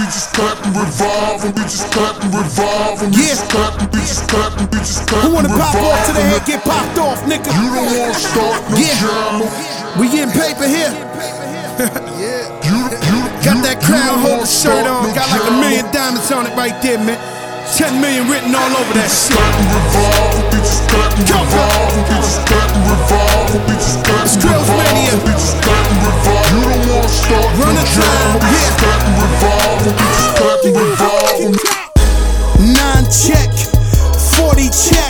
just clap and revolve, and we just clap and revolve, and we just clap and we just clap and we just clap. Who wanna pop off to the head, get popped off, nigga? You don't wanna start no drama. We getting paper here. Got that Crown Holder shirt on, got like $1 million diamonds on it right there, man. 10 million written all over that shit. It's Grillz Mania. Run the time, yeah. 9 check, 40 check,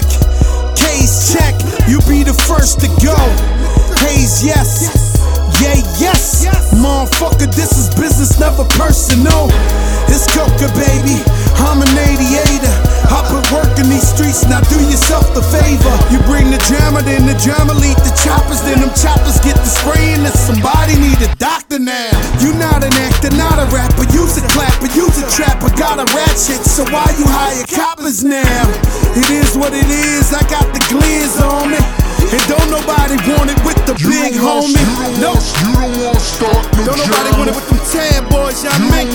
K's check. You be the first to go. Hayes, yes. Yeah, yes. Motherfucker, this is business, never personal. It's Coca, baby. I'm an aviator. I put work in these streets, now do yourself the favor. You bring the jammer, then the jammer lead the choppers, then them choppers get the spraying, and somebody need a doctor now. You not an actor, not a rapper, use a clapper, use a trapper, got a ratchet, so why you hire coppers now? It is what it is, I got the glizz on me. And don't nobody want it with the big homie. No, you don't wanna start no don't nobody want it with them tan boys, y'all make.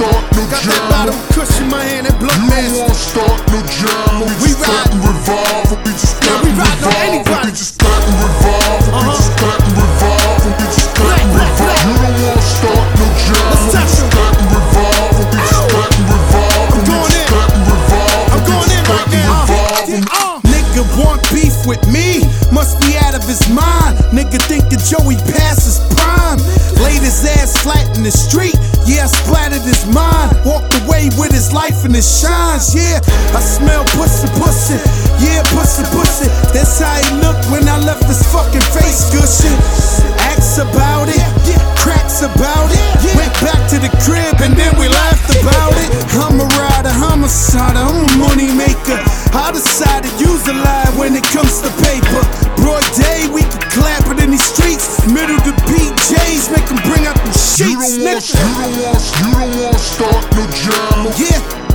Got that bottom cushion in my hand, that blunt mask. You don't wanna start no drama. We ride and revolve, we just clap and revolve. Anybody. We just clap and revolve, we just clap and revolve, we just clap and revolve. You don't wanna start no drama. Let's touch em. Clap and revolve, we just clap and revolve. I'm going in. I'm going in right now. Nigga want beef with me, must be out of his mind. Nigga thinking Joey past his prime. Laid his ass flat in the street, yeah, I splattered his mind. Walked away with his life and his shines, yeah. I smell pussy, pussy, yeah, pussy, pussy. That's how he looked when I left his fucking face gushing. Acts about it, cracks about it. Went back to the crib and then we laughed about it. I'm a rider, homicider, I'm a money maker. I decide to use a lie when it comes to paper. Broad day, we can clap it in these streets. Middle to PJs, make them bring out the sheets, nigga. You don't wanna start no drama. Yeah.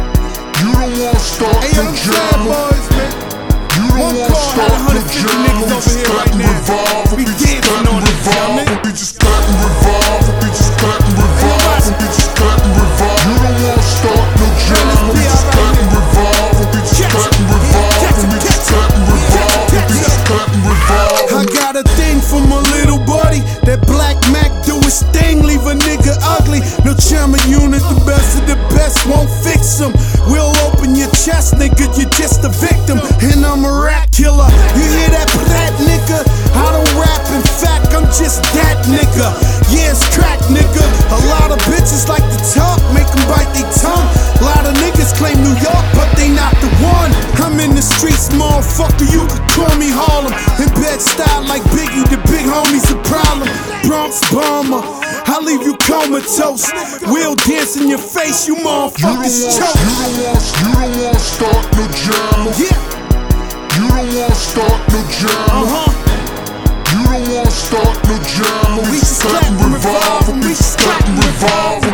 You don't wanna start no drama. Boys, man. You don't wanna start no drama. Niggas over here right now. We dancing on this, man. We just clap and revolve. We just clap and revolve. We just clap and revolve. You don't wanna start no drama. We just clap and revolve. We just clap and revolve. We just clap and revolve. We just clap and revolve. I got a thing for my little buddy. That Black Mac do his thing, leave a nigga ugly. No charmer unit, the best of the best won't fix him. We'll open your chest, nigga, you're just a victim. And I'm a rat killer. You hear that nigga? I don't rap, in fact, I'm just that nigga. Yeah, it's crack, nigga. A lot of bitches like to talk, make them bite their tongue. A lot of niggas claim New York, but they not the one. I'm in the streets, motherfucker, you could call me Harlem. In bed style like Biggie, the big homie's a problem. Bronx bomber, I'll leave you comatose. We'll dance in your face, you motherfuckers choke. You don't wanna start no drama. Yeah. You don't wanna start no drama. You don't wanna start no drama. We just clap and revolve, we just clap and revolve.